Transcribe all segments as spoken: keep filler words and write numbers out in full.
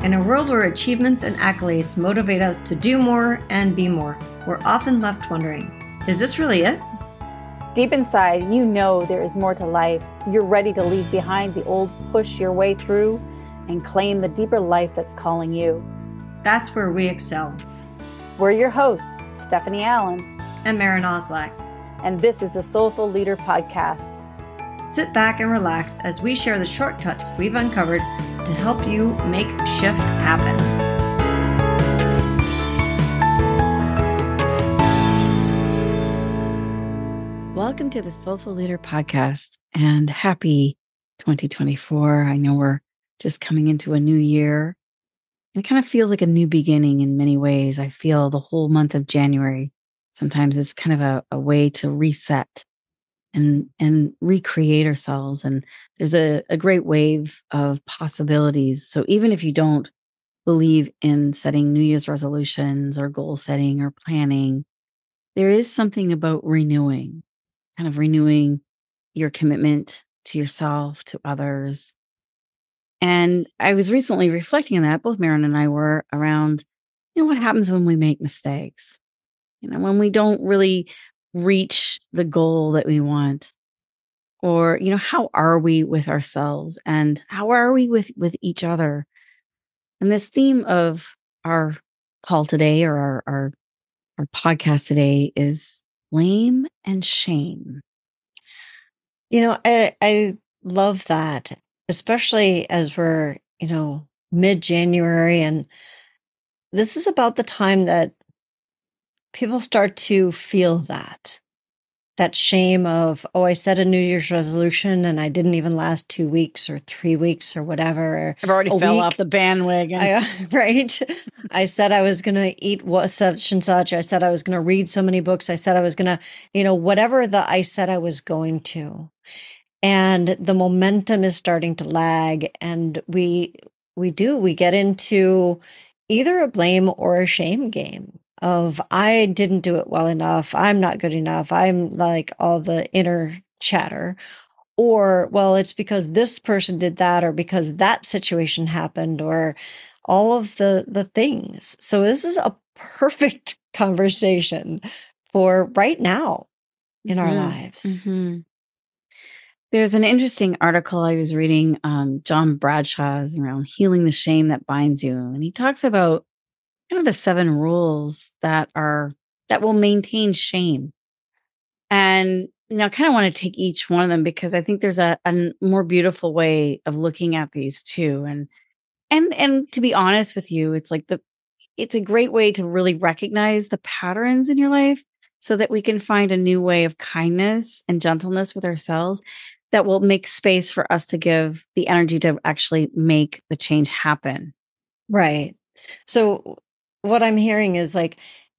In a world where achievements and accolades motivate us to do more and be more, we're often left wondering, is this really it? Deep inside, you know there is more to life. You're ready to leave behind the old, push your way through, and claim the deeper life that's calling you. That's where we excel. We're your hosts, Stephanie Allen and Maren Oslak. And this is the Soulful Leader Podcast. Sit back and relax as we share the shortcuts we've uncovered to help you make shift happen. Welcome to the Soulful Leader Podcast and happy twenty twenty-four. I know we're just coming into a new year. It kind of feels like a new beginning in many ways. I feel the whole month of January sometimes is kind of a, a way to reset and and recreate ourselves. And there's a, a great wave of possibilities. So even if you don't believe in setting New Year's resolutions or goal setting or planning, there is something about renewing, kind of renewing your commitment to yourself, to others. And I was recently reflecting on that. Both Maren and I were around, you know, what happens when we make mistakes? You know, when we don't really reach the goal that we want, or, you know, how are we with ourselves and how are we with, with each other? And this theme of our call today or our, our, our podcast today is blame and shame. You know, I, I love that, especially as we're, you know, mid-January. And this is about the time that people start to feel that, that shame of, oh, I set a New Year's resolution and I didn't even last two weeks or three weeks or whatever. Or I've already fell week. off the bandwagon. I, right. I said I was going to eat what such and such. I said I was going to read so many books. I said I was going to, you know, whatever the, I said I was going to. And the momentum is starting to lag. And we, we do, we get into either a blame or a shame game of I didn't do it well enough. I'm not good enough. I'm like all the inner chatter. Or, well, it's because this person did that, or because that situation happened, or all of the, the things. So this is a perfect conversation for right now in mm-hmm. our lives. Mm-hmm. There's an interesting article I was reading, um, John Bradshaw's around healing the shame that binds you. And he talks about kind of the seven rules that are, that will maintain shame. And, you know, I kind of want to take each one of them because I think there's a, a more beautiful way of looking at these too. And, and, and to be honest with you, it's like the, it's a great way to really recognize the patterns in your life so that we can find a new way of kindness and gentleness with ourselves that will make space for us to give the energy to actually make the change happen. Right. So what I'm hearing is like,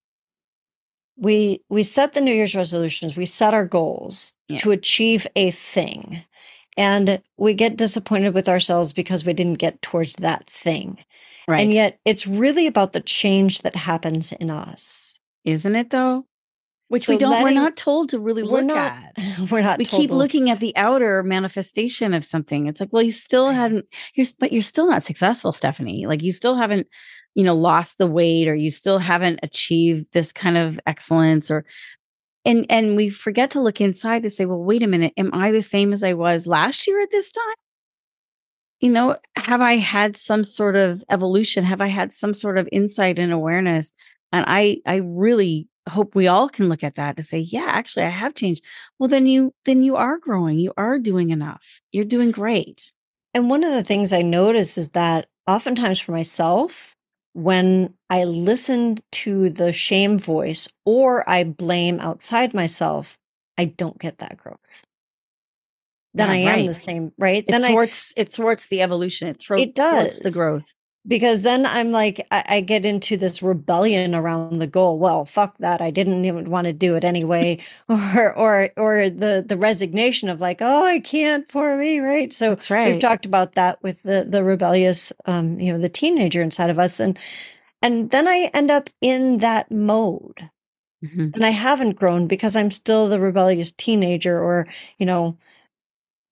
we, we set the New Year's resolutions, we set our goals yeah. to achieve a thing, and we get disappointed with ourselves because we didn't get towards that thing. Right. And yet it's really about the change that happens in us. Isn't it though? Which so we don't, letting, we're not told to really we're look not, at. We're not We told keep to looking at the outer manifestation of something. It's like, well, you still hadn't, you're, but you're still not successful, Stephanie. Like you still haven't, you know, lost the weight, or you still haven't achieved this kind of excellence, or, and, and we forget to look inside to say, well, wait a minute, am I the same as I was last year at this time? You know, have I had some sort of evolution? Have I had some sort of insight and awareness? And I, I really hope we all can look at that to say, yeah, actually I have changed. Well, then you, then you are growing. You are doing enough. You're doing great. And one of the things I notice is that oftentimes for myself, when I listen to the shame voice or I blame outside myself, I don't get that growth. Then yeah, I am right. the same, right? It then thwarts, I, it thwarts the evolution. It, thro- it does. thwarts the growth. Because then I'm like, I, I get into this rebellion around the goal. Well, fuck that. I didn't even want to do it anyway. or, or, or the, the resignation of like, oh, I can't, poor me. Right. So That's right. We've talked about that with the, the rebellious, um, you know, the teenager inside of us. And, and then I end up in that mode mm-hmm. and I haven't grown because I'm still the rebellious teenager, or, you know,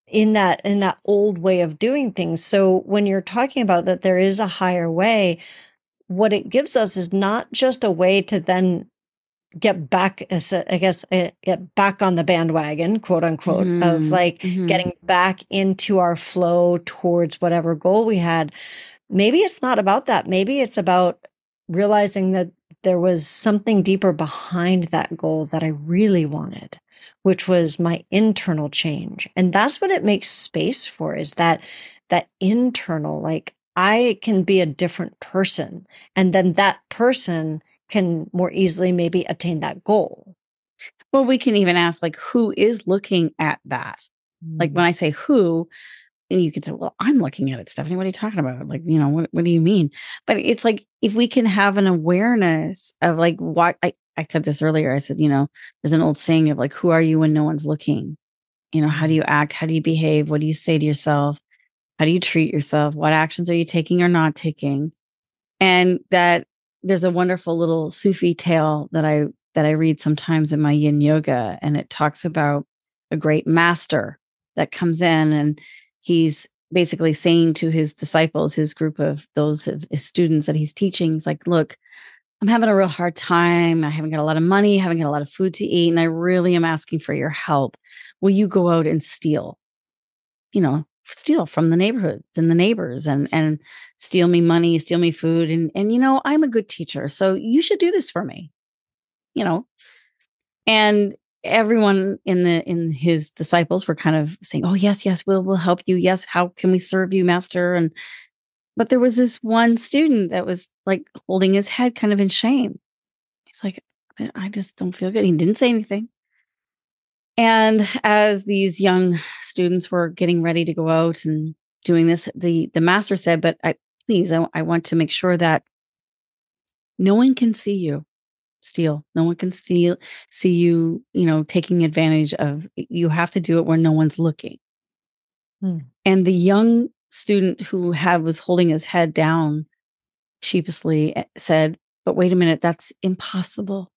in that in that old way of doing things. So when you're talking about that there is a higher way, what it gives us is not just a way to then get back, as a- I guess, uh, get back on the bandwagon, quote unquote, of Mhm. like Mhm. getting back into our flow towards whatever goal we had. Maybe it's not about that. Maybe it's about realizing that there was something deeper behind that goal that I really wanted, which was my internal change. And that's what it makes space for, is that that internal, like I can be a different person. And then that person can more easily maybe attain that goal. Well, we can even ask, like, who is looking at that? Like, when I say who, and you could say, well, I'm looking at it, Stephanie. What are you talking about? Like, you know, what, what do you mean? But it's like, if we can have an awareness of like what I, I said this earlier, I said, you know, there's an old saying of like, who are you when no one's looking? You know, how do you act? How do you behave? What do you say to yourself? How do you treat yourself? What actions are you taking or not taking? And that there's a wonderful little Sufi tale that I that I read sometimes in my yin yoga, and it talks about a great master that comes in, and he's basically saying to his disciples, his group of those of his students that he's teaching, he's like, look, I'm having a real hard time. I haven't got a lot of money, haven't got a lot of food to eat, and I really am asking for your help. Will you go out and steal? You know, steal from the neighborhoods and the neighbors, and and steal me money, steal me food. And and you know, I'm a good teacher, so you should do this for me, you know. And everyone in the in his disciples were kind of saying, oh yes, yes, we'll we'll help you. Yes, how can we serve you, master? And but there was this one student that was like holding his head kind of in shame. He's like, I I just don't feel good. He didn't say anything. And as these young students were getting ready to go out and doing this, the the master said, "But I please, I, I want to make sure that no one can see you steal. No one can see see you, you know, taking advantage of. You have to do it when no one's looking." Hmm. And the young student who had was holding his head down sheepishly eh, said, "But wait a minute, that's impossible."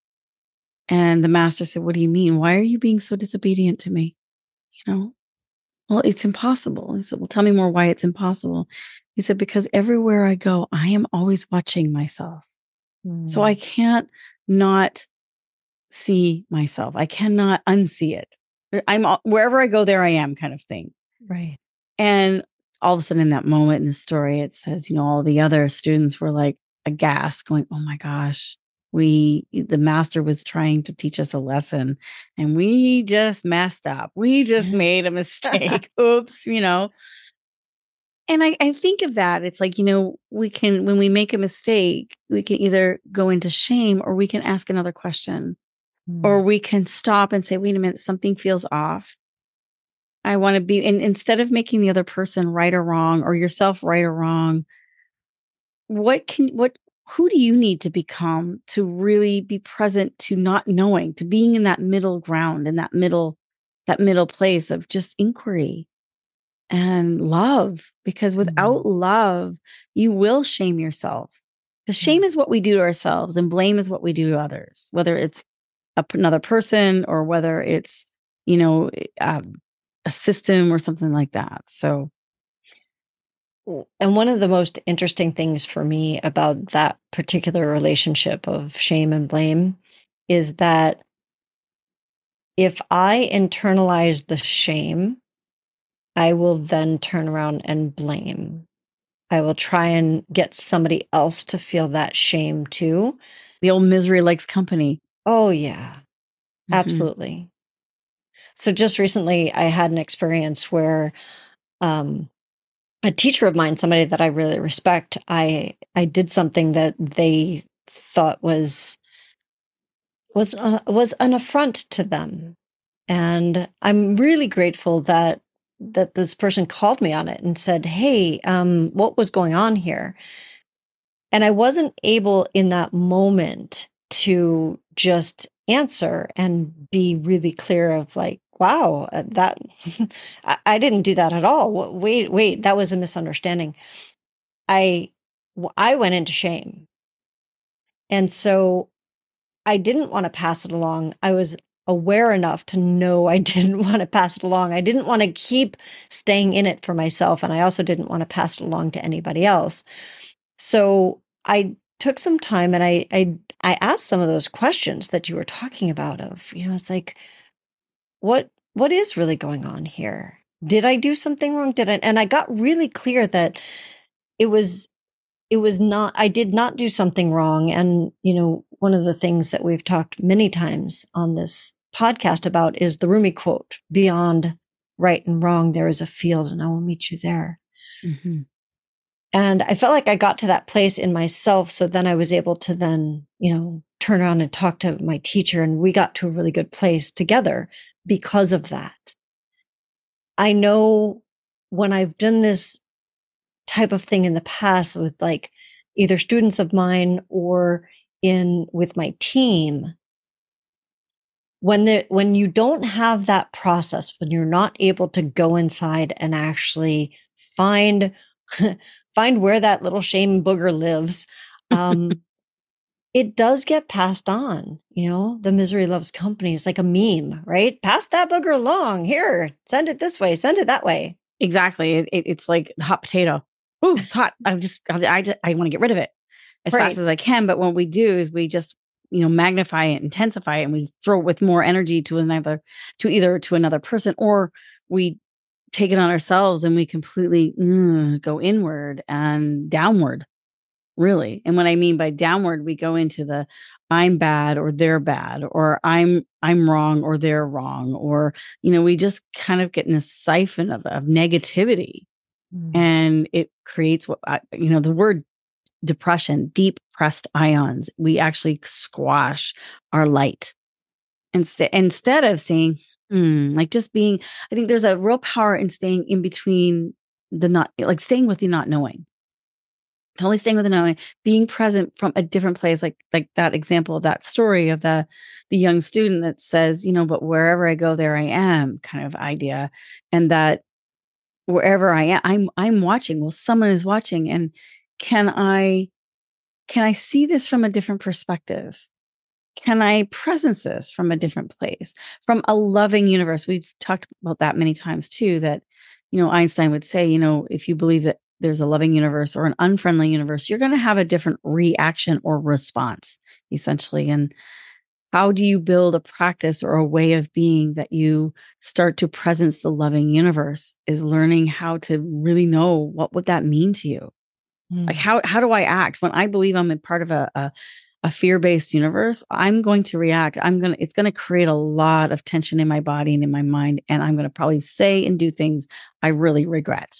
And the master said, "What do you mean? Why are you being so disobedient to me? You know, well, it's impossible." He said, "Well, tell me more why it's impossible." He said, "Because everywhere I go, I am always watching myself. So I Mm. can't not see myself. I cannot unsee it. I'm al- wherever I go, there I am, kind of thing." Right. And all of a sudden, in that moment in the story, it says, you know, all the other students were like aghast, going, "Oh my gosh, we, the master was trying to teach us a lesson and we just messed up. We just made a mistake. Oops," you know. And I, I think of that. It's like, you know, we can, when we make a mistake, we can either go into shame or we can ask another question, or Mm. we can stop and say, wait a minute, something feels off. I want to be, and instead of making the other person right or wrong, or yourself right or wrong, what can, what, who do you need to become to really be present to not knowing, to being in that middle ground, in that middle, that middle place of just inquiry and love? Because Mm. without love, you will shame yourself. Because Yeah. shame is what we do to ourselves, and blame is what we do to others, whether it's a, another person or whether it's, you know, um, a system or something like that. So, And one of the most interesting things for me about that particular relationship of shame and blame is that if I internalize the shame, I will then turn around and blame. I will try and get somebody else to feel that shame too. the old misery likes company. Oh, yeah, Mhm. absolutely. So just recently, I had an experience where um, a teacher of mine, somebody that I really respect, I I did something that they thought was was uh, was an affront to them, and I'm really grateful that that this person called me on it and said, "Hey, um, what was going on here?" And I wasn't able in that moment to just answer and be really clear of like, wow, uh, that I, I didn't do that at all. Wa- Wait, wait, that was a misunderstanding. I w- I went into shame. And so I didn't want to pass it along. I was aware enough to know I didn't want to pass it along. I didn't want to keep staying in it for myself. And I also didn't want to pass it along to anybody else. So I took some time and I, I, I asked some of those questions that you were talking about of, you know, it's like, what, what is really going on here? Did I do something wrong? Did I? And I got really clear that it was, it was not, I did not do something wrong. And, you know, one of the things that we've talked many times on this podcast about is the Rumi quote, beyond right and wrong, there is a field and I will meet you there. Mm-hmm. And I felt like I got to that place in myself. So then I was able to then, you know, turn around and talk to my teacher, and we got to a really good place together because of that. I know when I've done this type of thing in the past with like either students of mine or in with my team, when the when you don't have that process, when you're not able to go inside and actually find find where that little shame booger lives, um it does get passed on. You know, the misery loves company. It's like a meme, right? Pass that booger along. Here, send it this way, send it that way. Exactly. It, it, it's like hot potato. Ooh, it's hot. I just, I, I, just, I want to get rid of it as Right. fast as I can. But what we do is we just, you know, magnify it, intensify it, and we throw it with more energy to another, to either to another person, or we take it on ourselves and we completely mm, go inward and downward, really. And what I mean by downward, we go into the I'm bad or they're bad, or I'm I'm wrong or they're wrong, or, you know, we just kind of get in this siphon of, of negativity. Mm. And it creates what, I, you know, the word depression, deep pressed ions. We actually squash our light. Instead, instead of saying, hmm, like just being, I think there's a real power in staying in between the not, like staying with the not knowing. Totally staying with the knowing, being present from a different place, like like that example of that story of the the young student that says, you know, but wherever I go, there I am, kind of idea, and that wherever I am, I'm I'm watching. Well, someone is watching, and can I can I see this from a different perspective? Can I presence this from a different place, from a loving universe? We've talked about that many times too. That, you know, Einstein would say, you know, if you believe that there's a loving universe or an unfriendly universe, you're going to have a different reaction or response, essentially. And how do you build a practice or a way of being that you start to presence the loving universe is learning how to really know what would that mean to you? Mm. Like, how, how do I act when I believe I'm a part of a, a, a fear-based universe? I'm going to react. I'm going to, it's going to create a lot of tension in my body and in my mind. And I'm going to probably say and do things I really regret.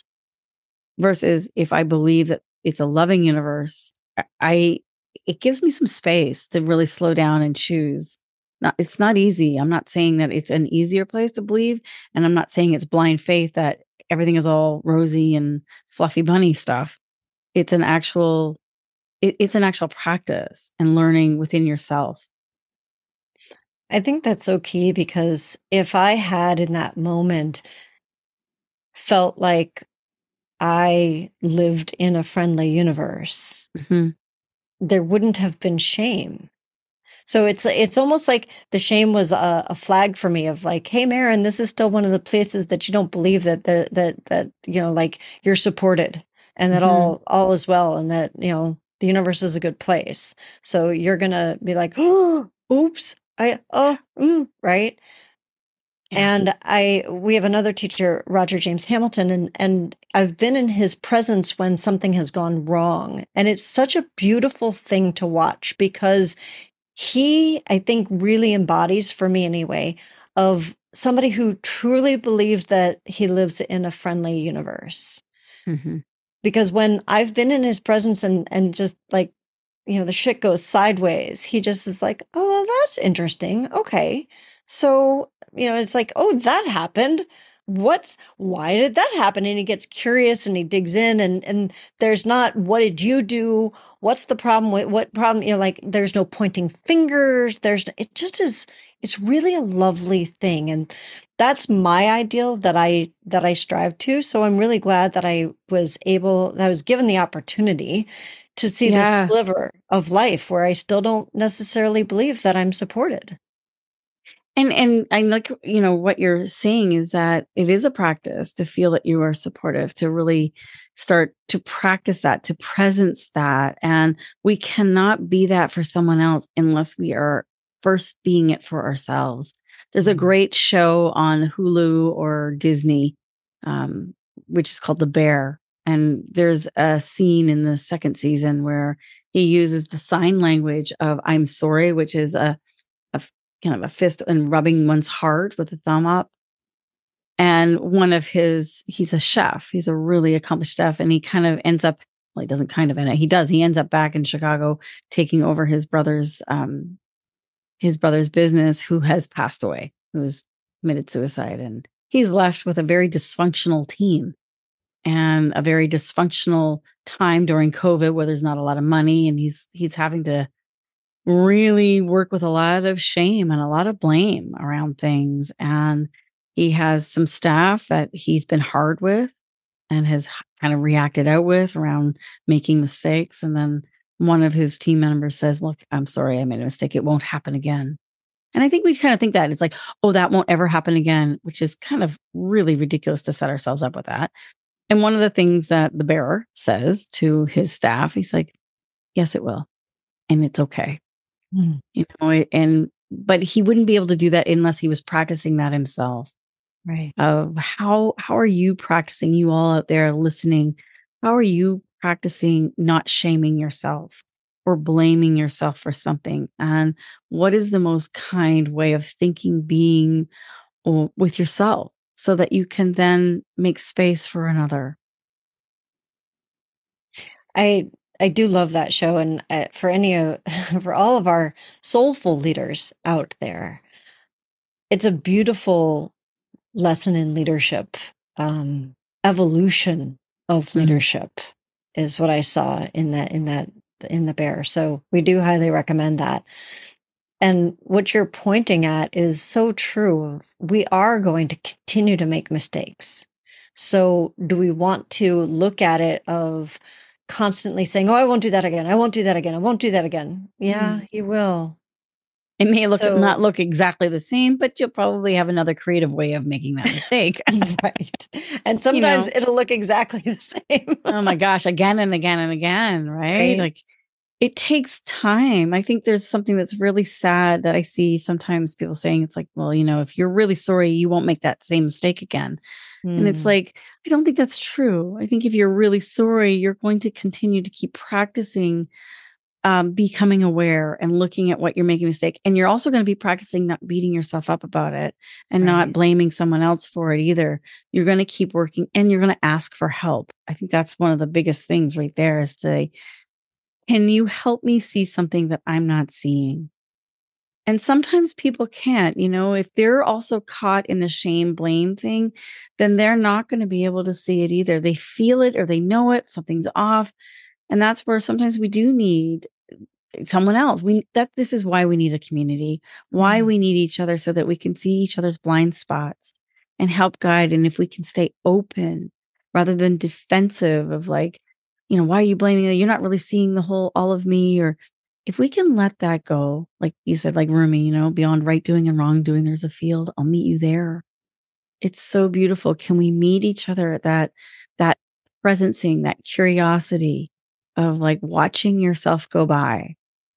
Versus if I believe that it's a loving universe, I it gives me some space to really slow down and choose. Not, it's not easy. I'm not saying that it's an easier place to believe, and I'm not saying it's blind faith that everything is all rosy and fluffy bunny stuff. It's an actual, it, it's an actual practice and learning within yourself. I think that's so key, because if I had in that moment felt like I lived in a friendly universe, mm-hmm. there wouldn't have been shame. So it's it's almost like the shame was a, a flag for me of like, hey, Maren, this is still one of the places that you don't believe that the, that that you know, like you're supported and that mm-hmm. all all is well, and that, you know, the universe is a good place. So you're gonna be like, oh, oops, I oh mm, right. Yeah. And I, we have another teacher, Roger James Hamilton, and, and I've been in his presence when something has gone wrong. And it's such a beautiful thing to watch, because he, I think, really embodies, for me anyway, of somebody who truly believes that he lives in a friendly universe. Mm-hmm. Because when I've been in his presence and, and just like, you know, the shit goes sideways, he just is like, oh, well, that's interesting. Okay. So, you know, it's like, oh, that happened. What, why did that happen? And he gets curious and he digs in, and, and there's not, what did you do? What's the problem with what problem? You know, like there's no pointing fingers. There's, it just is, it's really a lovely thing. And that's my ideal that I, that I strive to. So I'm really glad that I was able, that I was given the opportunity to see yeah. this sliver of life where I still don't necessarily believe that I'm supported. And and I like, you know, what you're saying is that it is a practice to feel that you are supportive, to really start to practice that, to presence that. And we cannot be that for someone else unless we are first being it for ourselves. There's a Mm. great show on Hulu or Disney, um, which is called The Bear. And there's a scene in the second season where he uses the sign language of I'm sorry, which is a a f- kind of a fist and rubbing one's heart with a thumb up. And one of his, he's a chef, he's a really accomplished chef, and he kind of ends up, well, he doesn't kind of end it, he does, he ends up back in Chicago taking over his brother's, um, his brother's business, who has passed away, who has committed suicide. And he's left with a very dysfunctional team and a very dysfunctional time during COVID where there's not a lot of money. And he's, he's having to really work with a lot of shame and a lot of blame around things. And he has some staff that he's been hard with and has kind of reacted out with around making mistakes. And then one of his team members says, look, I'm sorry, I made a mistake. It won't happen again. And I think we kind of think that it's like, oh, that won't ever happen again, which is kind of really ridiculous to set ourselves up with that. And one of the things that the bearer says to his staff, he's like, yes, it will. And it's okay. Mm. You know, and but he wouldn't be able to do that unless he was practicing that himself. Right. Of how how are you practicing, you all out there listening, how are you practicing not shaming yourself or blaming yourself for something? And what is the most kind way of thinking, being or with yourself so that you can then make space for another? I I do love that show, and uh, for any of for all of our soulful leaders out there, it's a beautiful lesson in leadership. Um, evolution of Mhm. leadership is what I saw in that in that in the bear. So we do highly recommend that. And what you're pointing at is so true. We are going to continue to make mistakes. So do we want to look at it of constantly saying, oh, I won't do that again. I won't do that again. I won't do that again. Yeah, Mm. you will. It may look So, not look exactly the same, but you'll probably have another creative way of making that mistake. right. And You sometimes know, it'll look exactly the same. oh my gosh, again and again and again, right? Right. Like it takes time. I think there's something that's really sad that I see sometimes people saying it's like, well, you know, if you're really sorry, you won't make that same mistake again. And it's Mm, like, I don't think that's true. I think if you're really sorry, you're going to continue to keep practicing um, becoming aware and looking at what you're making a mistake. And you're also going to be practicing not beating yourself up about it and not right. blaming someone else for it either. You're going to keep working and you're going to ask for help. I think that's one of the biggest things right there is to say, can you help me see something that I'm not seeing? And sometimes people can't, you know, if they're also caught in the shame blame thing, then they're not going to be able to see it either. They feel it or they know it, something's off. And that's where sometimes we do need someone else. We that this is why we need a community, why Yeah. we need each other so that we can see each other's blind spots and help guide. And if we can stay open rather than defensive of like, you know, why are you blaming me? You're not really seeing the whole all of me. Or if we can let that go, like you said, like Rumi, you know, beyond right doing and wrong doing, there's a field. I'll meet you there. It's so beautiful. Can we meet each other at that that presencing, that curiosity of like watching yourself go by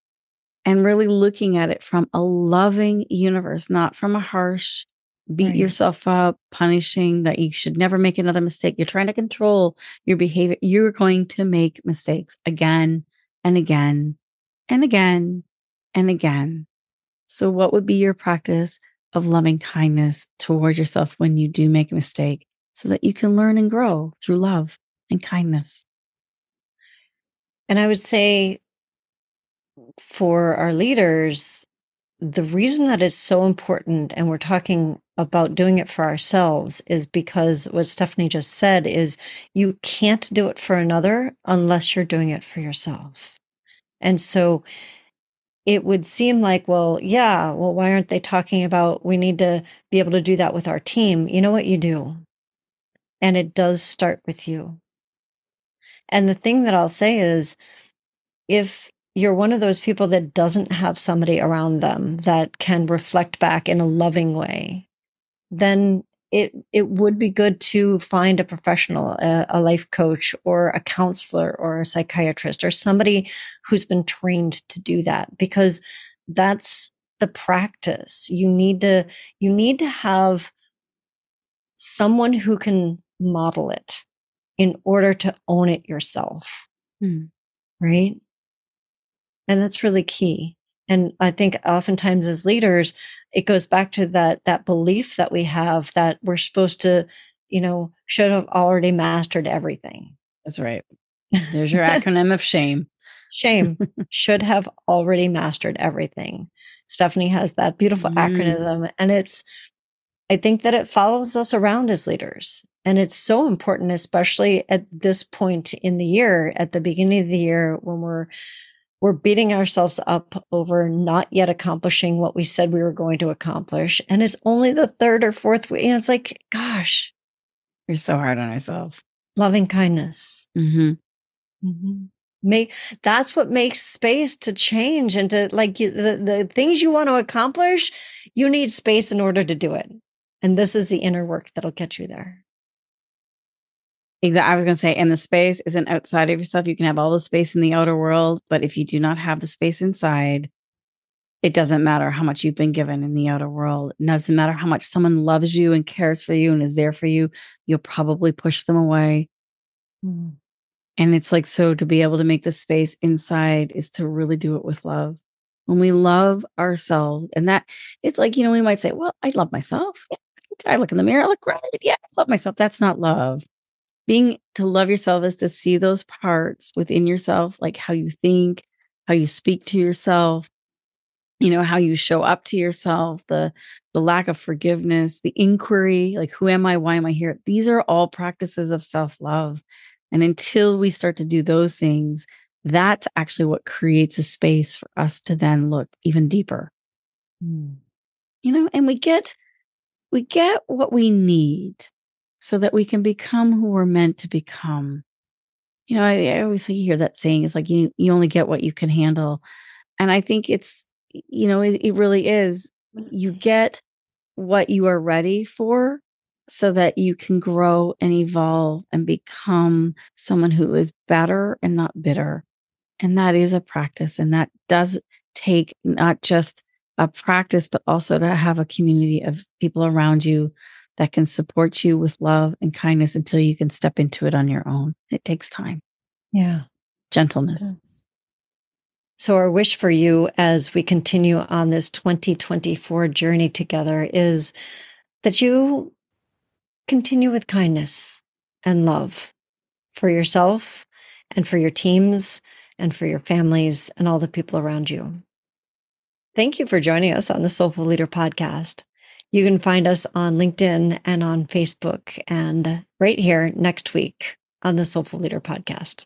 and really looking at it from a loving universe, not from a harsh, beat Right. yourself up, punishing that you should never make another mistake. You're trying to control your behavior. You're going to make mistakes again and again and again and again. So, what would be your practice of loving kindness toward yourself when you do make a mistake so that you can learn and grow through love and kindness? And I would say for our leaders, the reason that is so important, and we're talking about doing it for ourselves, is because what Stephanie just said is you can't do it for another unless you're doing it for yourself. And so it would seem like, well, yeah, well, why aren't they talking about we need to be able to do that with our team? You know what you do? And it does start with you. And the thing that I'll say is if you're one of those people that doesn't have somebody around them that can reflect back in a loving way, then it it would be good to find a professional, a, a life coach or a counselor or a psychiatrist or somebody who's been trained to do that, because that's the practice. You need to you need to have someone who can model it in order to own it yourself. Hmm. Right? And that's really key. And I think oftentimes as leaders, it goes back to that, that belief that we have that we're supposed to, you know, should have already mastered everything. That's right. There's your acronym of shame. Shame. Should have already mastered everything. Stephanie has that beautiful Mm. acronym. And it's, I think that it follows us around as leaders. And it's so important, especially at this point in the year, at the beginning of the year, when we're We're beating ourselves up over not yet accomplishing what we said we were going to accomplish. And it's only the third or fourth week. And it's like, gosh. We're so hard on ourselves. Loving kindness. Mm-hmm. Mm-hmm. Make, that's what makes space to change and to like you, the, the things you want to accomplish, you need space in order to do it. And this is the inner work that'll get you there. Exactly. I was going to say, and the space isn't outside of yourself. You can have all the space in the outer world, but if you do not have the space inside, it doesn't matter how much you've been given in the outer world. It doesn't matter how much someone loves you and cares for you and is there for you. You'll probably push them away. Mm. And it's like, so to be able to make the space inside is to really do it with love. When we love ourselves, and that it's like, you know, we might say, well, I love myself. Yeah, I look in the mirror, I look great. Yeah, I love myself. That's not love. Being to love yourself is to see those parts within yourself, like how you think, how you speak to yourself, you know, how you show up to yourself, the the lack of forgiveness, the inquiry, like who am I? Why am I here? These are all practices of self-love. And until we start to do those things, that's actually what creates a space for us to then look even deeper. Mm. You know, and we get we get what we need so that we can become who we're meant to become. You know, I, I always hear that saying, it's like you you only get what you can handle. And I think it's, you know, it, it really is. You get what you are ready for so that you can grow and evolve and become someone who is better and not bitter. And that is a practice. And that does take not just a practice, but also to have a community of people around you that can support you with love and kindness until you can step into it on your own. It takes time. Yeah. Gentleness. So our wish for you as we continue on this twenty twenty-four journey together is that you continue with kindness and love for yourself and for your teams and for your families and all the people around you. Thank you for joining us on the Soulful Leader podcast. You can find us on LinkedIn and on Facebook and right here next week on the Soulful Leader podcast.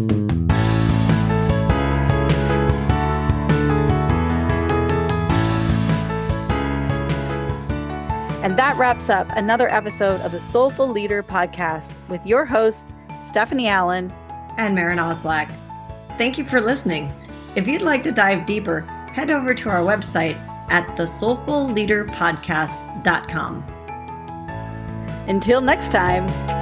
And that wraps up another episode of the Soulful Leader podcast with your hosts, Stephanie Allen and Maren Oslac. Thank you for listening. If you'd like to dive deeper, head over to our website at the soulful leader podcast dot com. Until next time.